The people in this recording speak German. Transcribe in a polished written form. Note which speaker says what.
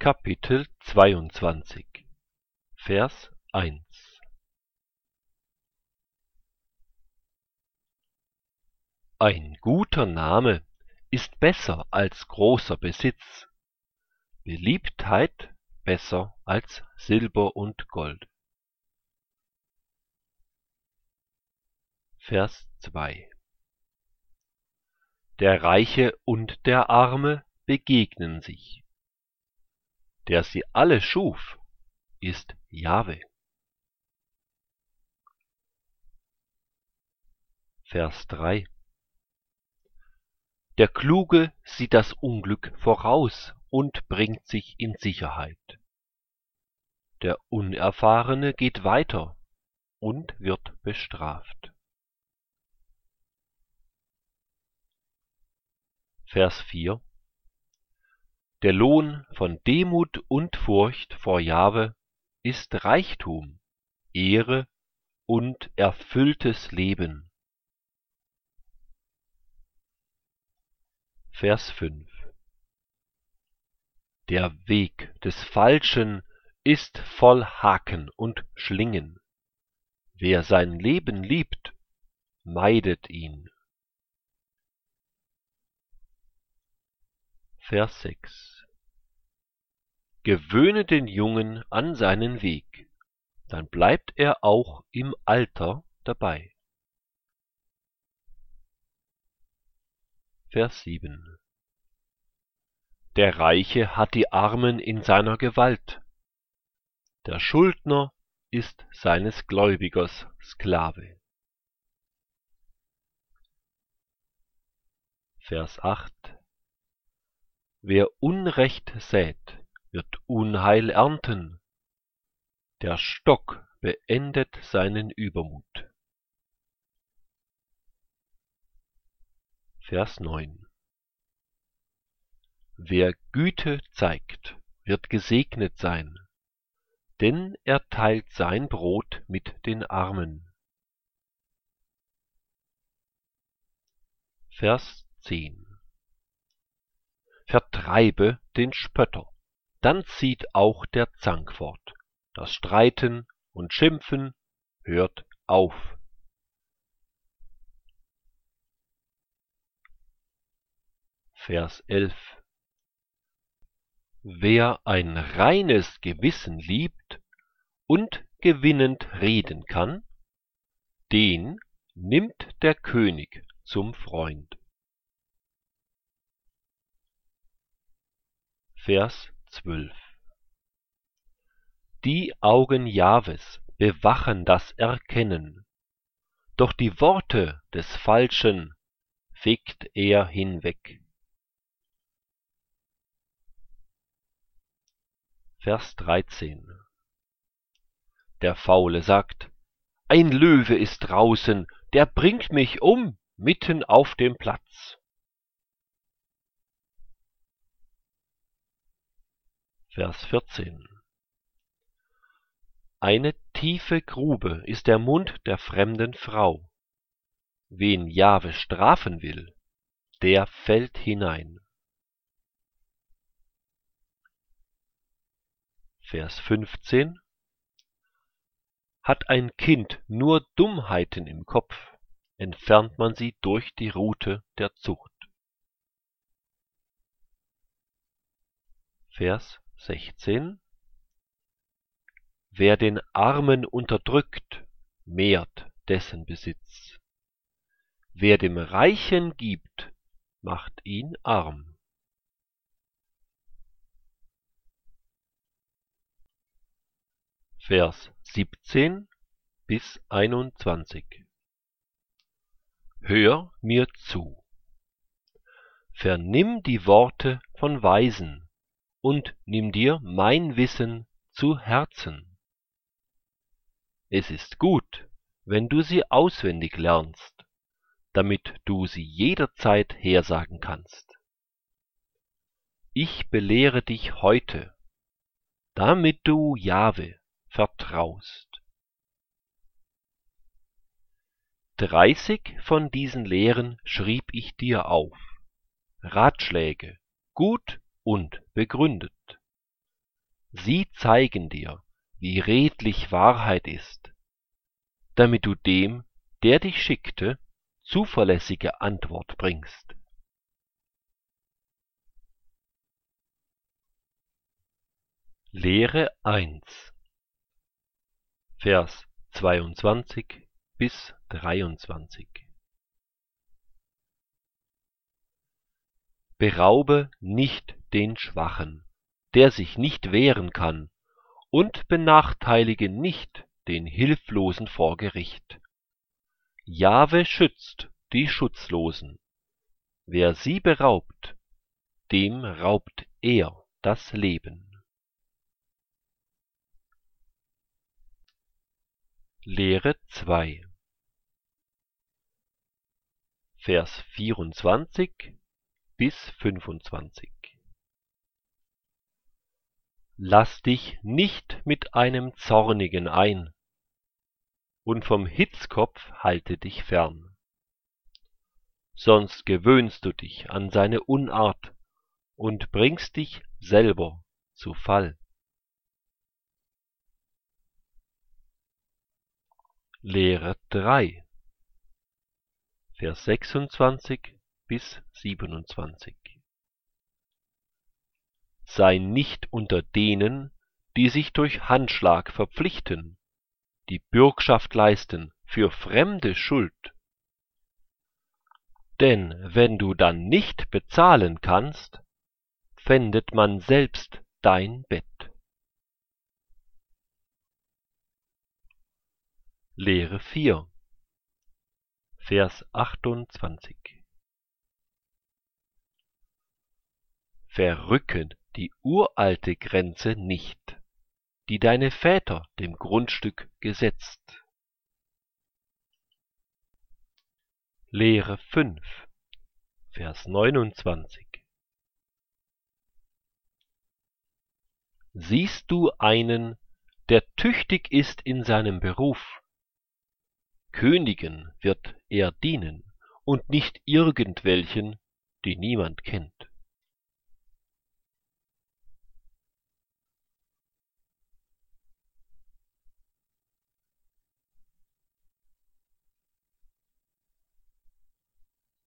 Speaker 1: Kapitel 22, Vers 1. Ein guter Name ist besser als großer Besitz, Beliebtheit besser als Silber und Gold. Vers 2. Der Reiche und der Arme begegnen sich. Der sie alle schuf, ist Jahwe. Vers 3. Der Kluge sieht das Unglück voraus und bringt sich in Sicherheit. Der Unerfahrene geht weiter und wird bestraft. Vers 4. Der Lohn von Demut und Furcht vor Jahwe ist Reichtum, Ehre und erfülltes Leben. Vers 5. Der Weg des Falschen ist voll Haken und Schlingen. Wer sein Leben liebt, meidet ihn. Vers 6. Gewöhne den Jungen an seinen Weg, dann bleibt er auch im Alter dabei. Vers 7. Der Reiche hat die Armen in seiner Gewalt, der Schuldner ist seines Gläubigers Sklave. Vers 8. Wer Unrecht sät, wird Unheil ernten, der Stock beendet seinen Übermut. Vers 9. Wer Güte zeigt, wird gesegnet sein, denn er teilt sein Brot mit den Armen. Vers 10. Vertreibe den Spötter, dann zieht auch der Zank fort. Das Streiten und Schimpfen hört auf. Vers 11. Wer ein reines Gewissen liebt und gewinnend reden kann, den nimmt der König zum Freund. Vers 12. Die Augen Jahwes bewachen das Erkennen, doch die Worte des Falschen fegt er hinweg. Vers 13. Der Faule sagt: Ein Löwe ist draußen, der bringt mich um, mitten auf dem Platz. Vers 14. Eine tiefe Grube ist der Mund der fremden Frau. Wen Jahwe strafen will, der fällt hinein. Vers 15. Hat ein Kind nur Dummheiten im Kopf, entfernt man sie durch die Rute der Zucht. Vers 16. Wer den Armen unterdrückt, mehrt dessen Besitz. Wer dem Reichen gibt, macht ihn arm. Vers 17 bis 21. Hör mir zu. Vernimm die Worte von Weisen und nimm dir mein Wissen zu Herzen. Es ist gut, wenn du sie auswendig lernst, damit du sie jederzeit hersagen kannst. Ich belehre dich heute, damit du Jahwe vertraust. 30 von diesen Lehren schrieb ich dir auf, Ratschläge, gut und begründet. Sie zeigen dir, wie redlich Wahrheit ist, damit du dem, der dich schickte, zuverlässige Antwort bringst. Lehre 1, Vers 22 bis 23. Beraube nicht den Schwachen, der sich nicht wehren kann, und benachteilige nicht den Hilflosen vor Gericht. Jahwe schützt die Schutzlosen. Wer sie beraubt, dem raubt er das Leben. Lehre 2, Vers 24 bis 25. Lass dich nicht mit einem Zornigen ein, und vom Hitzkopf halte dich fern. Sonst gewöhnst du dich an seine Unart und bringst dich selber zu Fall. Lehre 3, Vers 26 bis 27. Sei nicht unter denen, die sich durch Handschlag verpflichten, die Bürgschaft leisten für fremde Schuld. Denn wenn du dann nicht bezahlen kannst, pfändet man selbst dein Bett. Lehre 4, Vers 28. Verrücke die uralte Grenze nicht, die deine Väter dem Grundstück gesetzt. Lehre 5, Vers 29. Siehst du einen, der tüchtig ist in seinem Beruf? Königen wird er dienen und nicht irgendwelchen, die niemand kennt.